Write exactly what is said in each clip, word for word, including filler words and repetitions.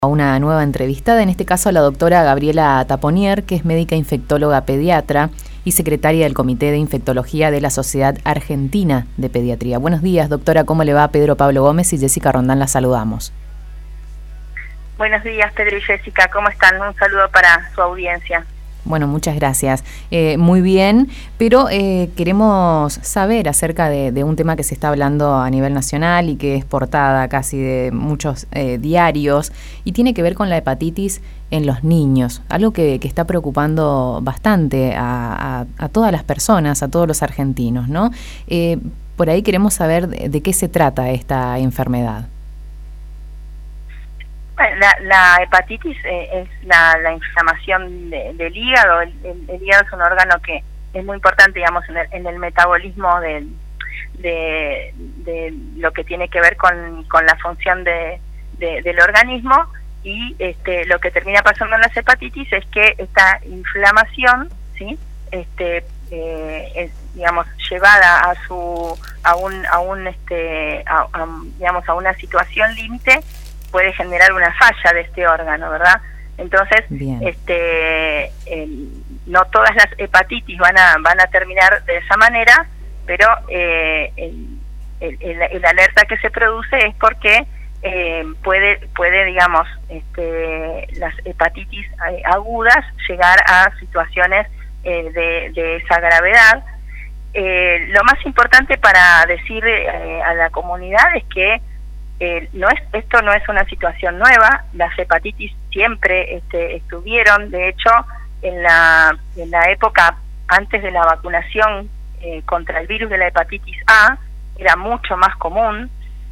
A una nueva entrevistada, en este caso a la doctora Gabriela Taponier, que es médica infectóloga pediatra y secretaria del Comité de Infectología de la Sociedad Argentina de Pediatría. Buenos días, doctora, ¿cómo le va? Pedro Pablo Gómez y Jessica Rondán la saludamos. Buenos días, Pedro y Jessica, ¿cómo están? Un saludo para su audiencia. Bueno, muchas gracias. Eh, muy bien, pero eh, queremos saber acerca de, de un tema que se está hablando a nivel nacional y que es portada casi de muchos eh, diarios y tiene que ver con la hepatitis en los niños, algo que, que está preocupando bastante a, a, a todas las personas, a todos los argentinos, ¿no? Eh, por ahí queremos saber de, de qué se trata esta enfermedad. La, la hepatitis eh, es la, la inflamación de, del hígado. El, el, el hígado es un órgano que es muy importante, digamos, en el, en el metabolismo de, de, de lo que tiene que ver con, con la función de, de, del organismo, y este, lo que termina pasando en las hepatitis es que esta inflamación, ¿sí? este, eh, es, digamos, llevada a su a un a un este a, a, digamos a una situación límite, puede generar una falla de este órgano, ¿verdad? Entonces, Bien. este eh, no todas las hepatitis van a van a terminar de esa manera, pero eh, el, el, el, el alerta que se produce es porque eh, puede puede digamos este las hepatitis agudas llegar a situaciones eh, de, de esa gravedad. Eh, lo más importante para decir eh, a la comunidad es que Eh, no es esto no es una situación nueva. Las hepatitis siempre este, estuvieron. De hecho, en la en la época antes de la vacunación eh, contra el virus de la hepatitis A, era mucho más común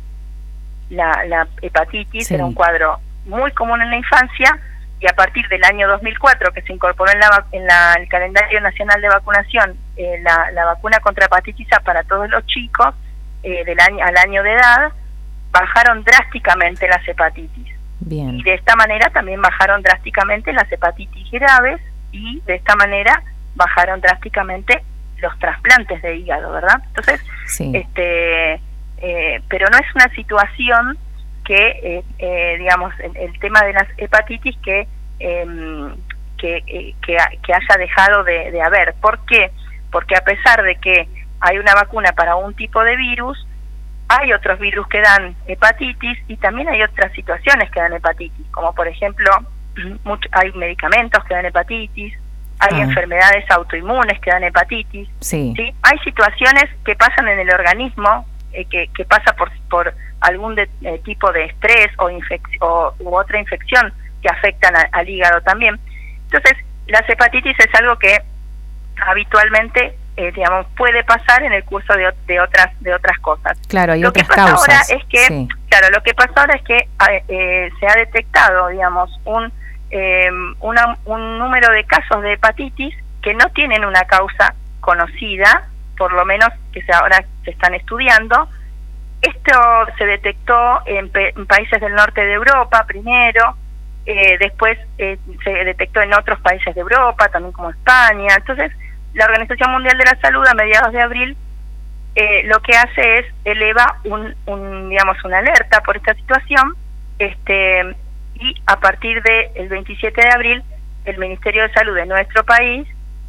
la, la hepatitis. Sí. Era un cuadro muy común en la infancia, y a partir del año dos mil cuatro, que se incorporó en la en la, el calendario nacional de vacunación eh, la, la vacuna contra hepatitis A para todos los chicos eh, del año al año de edad, bajaron drásticamente las hepatitis. Bien. Y de esta manera también bajaron drásticamente las hepatitis graves, y de esta manera bajaron drásticamente los trasplantes de hígado, ¿verdad? Entonces, sí. este eh, pero no es una situación que, eh, eh, digamos, el, el tema de las hepatitis que eh, que, eh, que, que haya dejado de, de haber. ¿Por qué? Porque a pesar de que hay una vacuna para un tipo de virus, hay otros virus que dan hepatitis, y también hay otras situaciones que dan hepatitis, como por ejemplo, mucho, hay medicamentos que dan hepatitis, hay ah. enfermedades autoinmunes que dan hepatitis. Sí. ¿sí? Hay situaciones que pasan en el organismo, eh, que, que pasa por, por algún de, eh, tipo de estrés o, infec- o u otra infección que afectan a, al hígado también. Entonces, las hepatitis es algo que habitualmente Eh, digamos, puede pasar en el curso de, de otras de otras cosas. Claro, hay lo otras que pasa causas. Ahora es que, sí. claro, lo que pasa ahora es que eh, se ha detectado, digamos, un eh, una, un número de casos de hepatitis que no tienen una causa conocida, por lo menos que se, ahora se están estudiando. Esto se detectó en, pe- en países del norte de Europa primero, eh, después eh, se detectó en otros países de Europa, también como España. Entonces, la Organización Mundial de la Salud, a mediados de abril, eh, lo que hace es eleva un, un digamos una alerta por esta situación, este y a partir del veintisiete de abril el Ministerio de Salud de nuestro país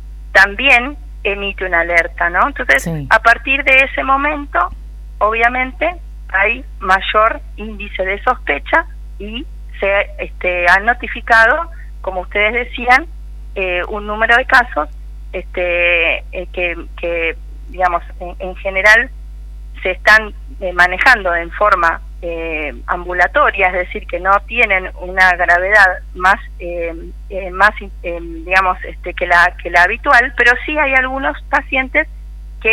también emite una alerta, ¿no? Entonces, sí. a partir de ese momento, obviamente, hay mayor índice de sospecha, y se este, han notificado, como ustedes decían, eh, un número de casos este eh, que, que digamos en, en general se están eh, manejando en forma eh, ambulatoria, es decir, que no tienen una gravedad más eh, eh, más eh, digamos este que la que la habitual, pero sí hay algunos pacientes que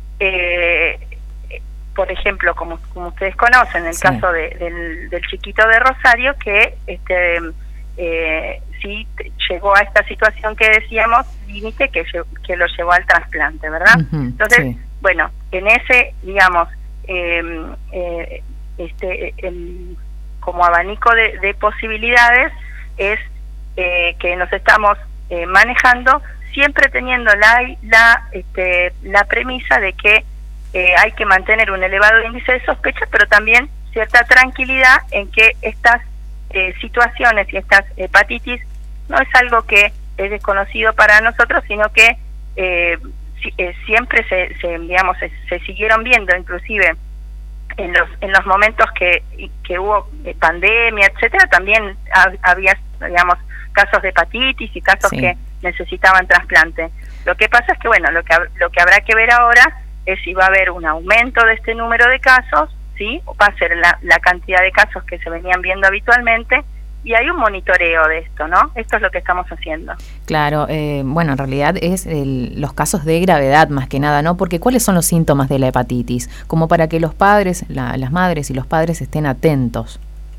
eh, por ejemplo, como como ustedes conocen, el sí. caso de, del, del chiquito de Rosario, que este eh, sí llegó a esta situación que decíamos límite, que que lo llevó al trasplante, ¿verdad? Uh-huh, Entonces, sí. bueno, en ese, digamos, eh, eh, este, eh, como abanico de, de posibilidades, es eh, que nos estamos eh, manejando, siempre teniendo la la este, la premisa de que eh, hay que mantener un elevado índice de sospecha, pero también cierta tranquilidad en que estas eh, situaciones y estas hepatitis no es algo que es desconocido para nosotros, sino que eh, si, eh, siempre se, se digamos se, se siguieron viendo, inclusive en los en los momentos que que hubo eh, pandemia, etcétera, también ha, había, digamos, casos de hepatitis y casos sí. que necesitaban trasplante. Lo que pasa es que, bueno, lo que lo que habrá que ver ahora es si va a haber un aumento de este número de casos, ¿sí? O va a ser la, la cantidad de casos que se venían viendo habitualmente, y hay un monitoreo de esto, ¿no? Esto es lo que estamos haciendo. Claro, eh, bueno, en realidad es el, los casos de gravedad más que nada, ¿no? Porque ¿cuáles son los síntomas de la hepatitis? Como para que los padres, la, las madres y los padres estén atentos.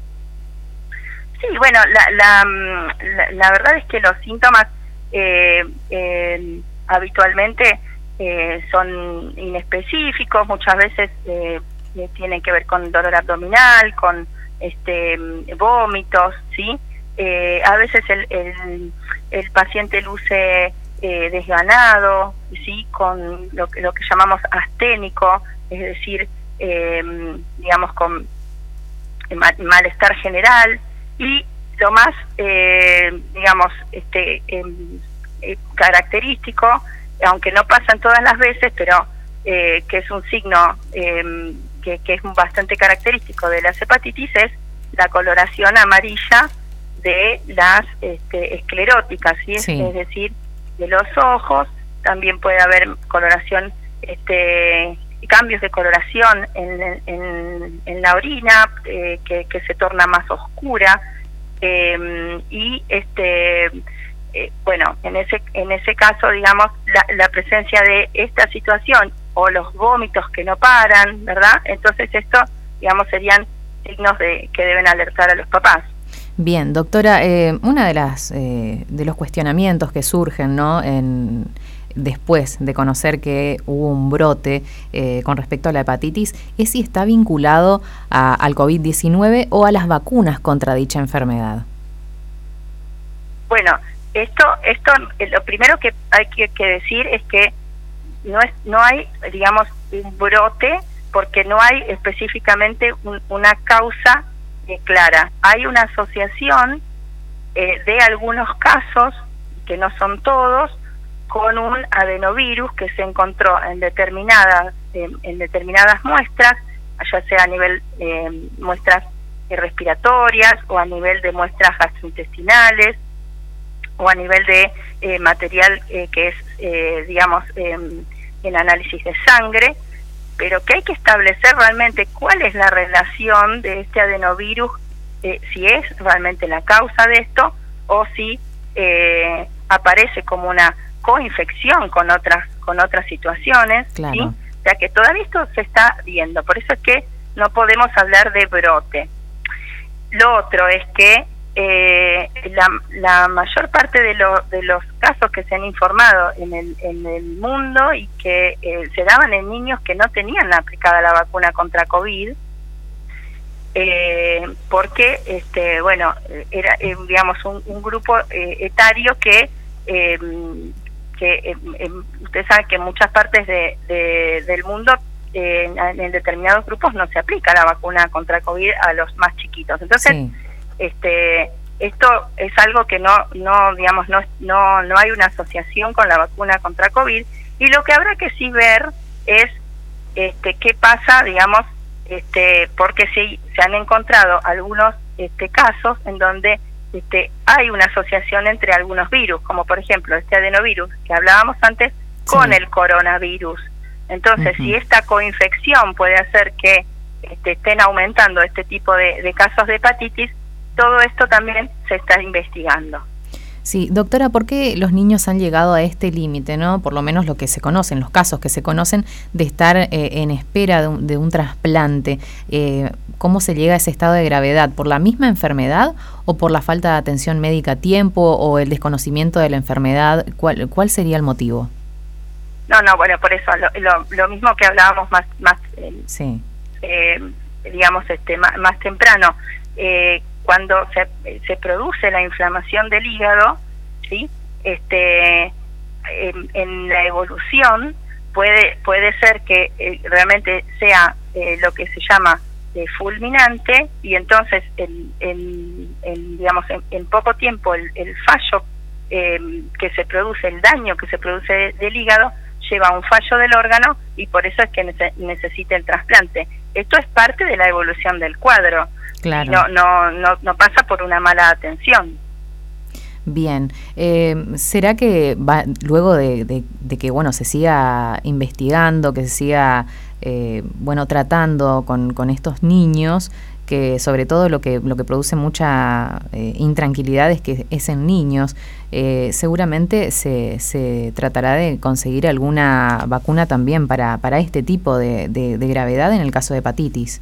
Sí, bueno, la, la, la, la verdad es que los síntomas eh, eh, habitualmente eh, son inespecíficos, muchas veces eh, tienen que ver con dolor abdominal, con este vómitos, ¿sí? Eh, a veces el, el, el paciente luce eh, desganado, ¿sí? Con lo que, lo que llamamos asténico, es decir, eh, digamos, con mal, malestar general, y lo más, eh, digamos, este eh, eh, característico, aunque no pasan todas las veces, pero eh, que es un signo eh, que, que es bastante característico de las hepatitis, es la coloración amarilla de las este, escleróticas, ¿sí? Sí. Es decir, de los ojos. También puede haber coloración, este, cambios de coloración en, en, en la orina, eh, que, que se torna más oscura, eh, y este eh, bueno, en ese en ese caso, digamos, la, la presencia de esta situación o los vómitos que no paran, ¿verdad? Entonces esto, digamos, serían signos de que deben alertar a los papás. Bien, doctora, eh, una de las eh, de los cuestionamientos que surgen, ¿no?, en después de conocer que hubo un brote eh, con respecto a la hepatitis, es si está vinculado a, al COVID diecinueve o a las vacunas contra dicha enfermedad. Bueno, esto, esto, lo primero que hay que, que decir es que no es, no hay, digamos, un brote, porque no hay específicamente un, una causa eh, clara. Hay una asociación eh, de algunos casos, que no son todos, con un adenovirus que se encontró en determinadas en, en determinadas muestras, ya sea a nivel eh, muestras eh, respiratorias o a nivel de muestras gastrointestinales o a nivel de eh, material eh, que es, eh, digamos, eh, el análisis de sangre, pero que hay que establecer realmente cuál es la relación de este adenovirus, eh, si es realmente la causa de esto o si eh, aparece como una coinfección con otras con otras situaciones, claro. ¿Sí? O sea que todavía esto se está viendo, por eso es que no podemos hablar de brote. Lo otro es que eh, la, la mayor parte de, lo, de los casos que se han informado en el, en el mundo y que eh, se daban en niños que no tenían aplicada la vacuna contra COVID, eh, porque este bueno era eh, digamos un, un grupo eh, etario que eh, que eh, eh, usted sabe que en muchas partes de, de, del mundo eh, en, en determinados grupos no se aplica la vacuna contra COVID a los más chiquitos. Entonces, sí. este esto es algo que no no digamos no no no hay una asociación con la vacuna contra COVID, y lo que habrá que sí ver es este qué pasa, digamos, este porque sí se han encontrado algunos este casos en donde Este, hay una asociación entre algunos virus, como por ejemplo este adenovirus que hablábamos antes, sí. con el coronavirus. Entonces, uh-huh. si esta coinfección puede hacer que este, estén aumentando este tipo de, de casos de hepatitis, todo esto también se está investigando. Sí, doctora, ¿por qué los niños han llegado a este límite, no? Por lo menos lo que se conocen, los casos que se conocen, de estar eh, en espera de un, de un trasplante. Eh, ¿Cómo se llega a ese estado de gravedad? ¿Por la misma enfermedad o por la falta de atención médica a tiempo o el desconocimiento de la enfermedad? ¿Cuál, cuál sería el motivo? No, no, bueno, por eso, lo, lo, lo mismo que hablábamos más, más eh, sí. eh, digamos, este, más, más temprano. Eh, cuando se, se produce la inflamación del hígado, ¿sí? este en, en la evolución puede puede ser que eh, realmente sea eh, lo que se llama eh, fulminante, y entonces el, el, en digamos, en, en poco tiempo el, el fallo eh, que se produce, el daño que se produce de, del hígado, lleva a un fallo del órgano y por eso es que nece- necesita el trasplante. Esto es parte de la evolución del cuadro. Claro. No, no, no, no pasa por una mala atención. Bien, eh, ¿será que va, luego de, de, de que bueno se siga investigando, que se siga eh, bueno tratando con, con estos niños, que sobre todo lo que lo que produce mucha eh, intranquilidad es que es en niños, eh, seguramente se, se tratará de conseguir alguna vacuna también para, para este tipo de, de, de gravedad en el caso de hepatitis?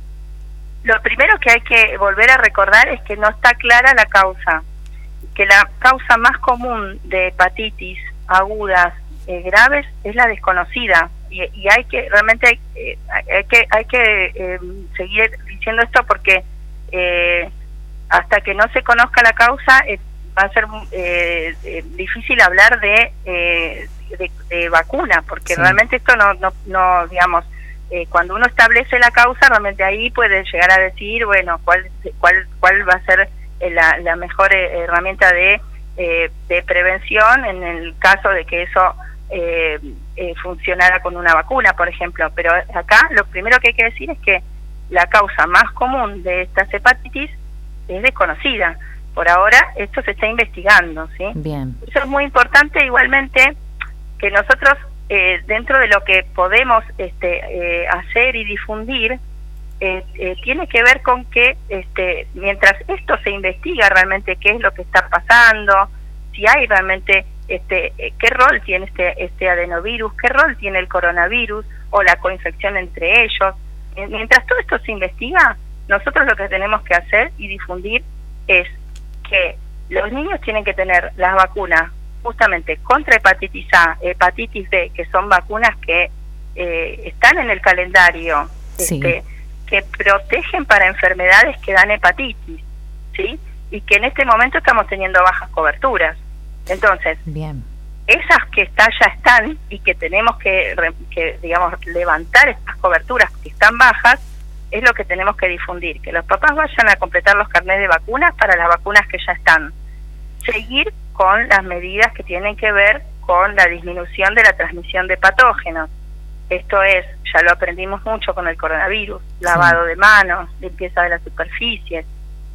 Lo primero que hay que volver a recordar es que no está clara la causa, que la causa más común de hepatitis agudas eh, graves es la desconocida, y, y hay que realmente hay, eh, hay que hay que eh, seguir diciendo esto porque eh, hasta que no se conozca la causa eh, va a ser eh, eh, difícil hablar de, eh, de, de vacuna, porque sí. realmente esto no no, no digamos eh, cuando uno establece la causa realmente ahí puede llegar a decir bueno cuál cuál cuál va a ser La, la mejor herramienta de, eh, de prevención en el caso de que eso eh, eh, funcionara con una vacuna, por ejemplo. Pero acá lo primero que hay que decir es que la causa más común de estas hepatitis es desconocida. Por ahora esto se está investigando, ¿sí? Bien. Eso es muy importante igualmente que nosotros eh, dentro de lo que podemos este, eh, hacer y difundir Eh, eh, tiene que ver con que este, mientras esto se investiga realmente qué es lo que está pasando, si hay realmente este, eh, qué rol tiene este, este adenovirus, qué rol tiene el coronavirus o la coinfección entre ellos. Eh, mientras todo esto se investiga, nosotros lo que tenemos que hacer y difundir es que los niños tienen que tener las vacunas justamente contra hepatitis A, hepatitis B, que son vacunas que eh, están en el calendario, sí. este, que protegen para enfermedades que dan hepatitis, ¿sí? Y que en este momento estamos teniendo bajas coberturas. Entonces, bien. Esas que está, ya están y que tenemos que, que, digamos, levantar estas coberturas que están bajas, es lo que tenemos que difundir, que los papás vayan a completar los carnets de vacunas para las vacunas que ya están. Seguir con las medidas que tienen que ver con la disminución de la transmisión de patógenos. Esto es, ya lo aprendimos mucho con el coronavirus, lavado sí. de manos, limpieza de las superficies,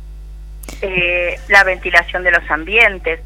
eh, la ventilación de los ambientes,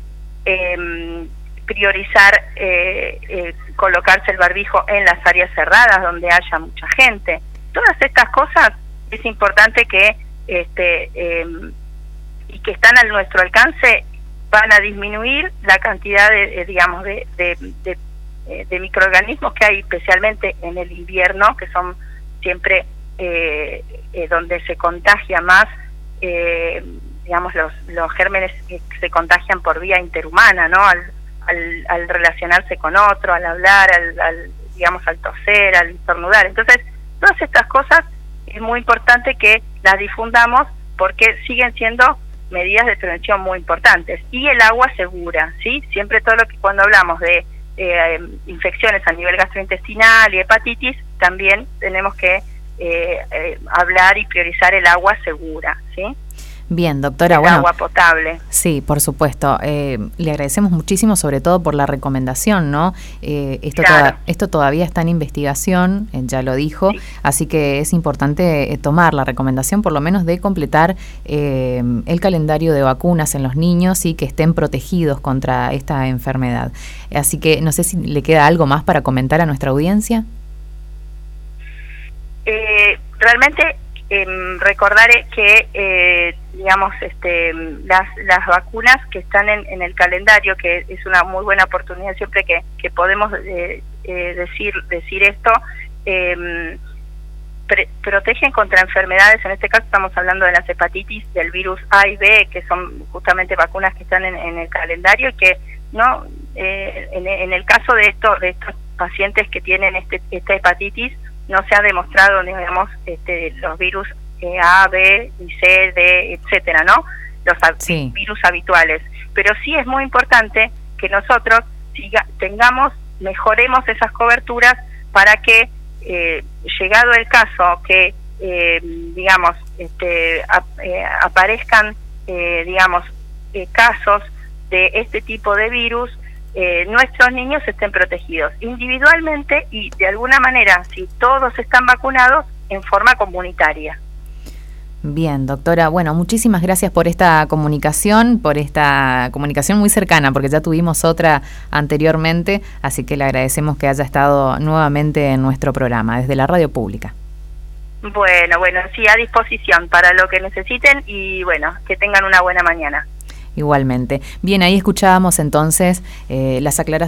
eh, priorizar, eh, eh, colocarse el barbijo en las áreas cerradas donde haya mucha gente. Todas estas cosas es importante que, este, eh, y que están a nuestro alcance, van a disminuir la cantidad de, eh, digamos, de, de, de de microorganismos que hay especialmente en el invierno, que son siempre eh, eh, donde se contagia más, eh, digamos, los, los gérmenes que se contagian por vía interhumana, ¿no? Al, al, al relacionarse con otro, al hablar, al, al, digamos, al toser, al estornudar. Entonces, todas estas cosas es muy importante que las difundamos porque siguen siendo medidas de prevención muy importantes. Y el agua segura, ¿sí? Siempre todo lo que cuando hablamos de Eh, infecciones a nivel gastrointestinal y hepatitis, también tenemos que eh, eh, hablar y priorizar el agua segura, ¿sí? Bien, doctora, el bueno, agua potable. Sí, por supuesto. Eh, le agradecemos muchísimo, sobre todo por la recomendación, ¿no? Eh, esto, claro. toda, esto todavía está en investigación, eh, ya lo dijo, sí. Así que es importante eh, tomar la recomendación, por lo menos, de completar eh, el calendario de vacunas en los niños y que estén protegidos contra esta enfermedad. Así que no sé si le queda algo más para comentar a nuestra audiencia. Eh, realmente eh, recordar que eh, digamos este las las vacunas que están en, en el calendario, que es una muy buena oportunidad siempre que, que podemos eh, eh, decir decir esto, eh, pre protegen contra enfermedades. En este caso estamos hablando de las hepatitis, del virus A y B, que son justamente vacunas que están en, en el calendario y que no eh, en, en el caso de esto de estos pacientes que tienen este esta hepatitis no se ha demostrado, digamos, este, los virus eh, A, B, y C, D, etcétera, ¿no? Los sí. virus habituales. Pero sí es muy importante que nosotros siga, tengamos, mejoremos esas coberturas para que, eh, llegado el caso que, eh, digamos, este, ap, eh, aparezcan eh, digamos, eh, casos de este tipo de virus, eh, nuestros niños estén protegidos individualmente y de alguna manera, si todos están vacunados, en forma comunitaria. Bien, doctora. Bueno, muchísimas gracias por esta comunicación, por esta comunicación muy cercana, porque ya tuvimos otra anteriormente, así que le agradecemos que haya estado nuevamente en nuestro programa, desde la radio pública. Bueno, bueno, sí, a disposición para lo que necesiten y bueno, que tengan una buena mañana. Igualmente. Bien, ahí escuchábamos entonces eh, las aclaraciones.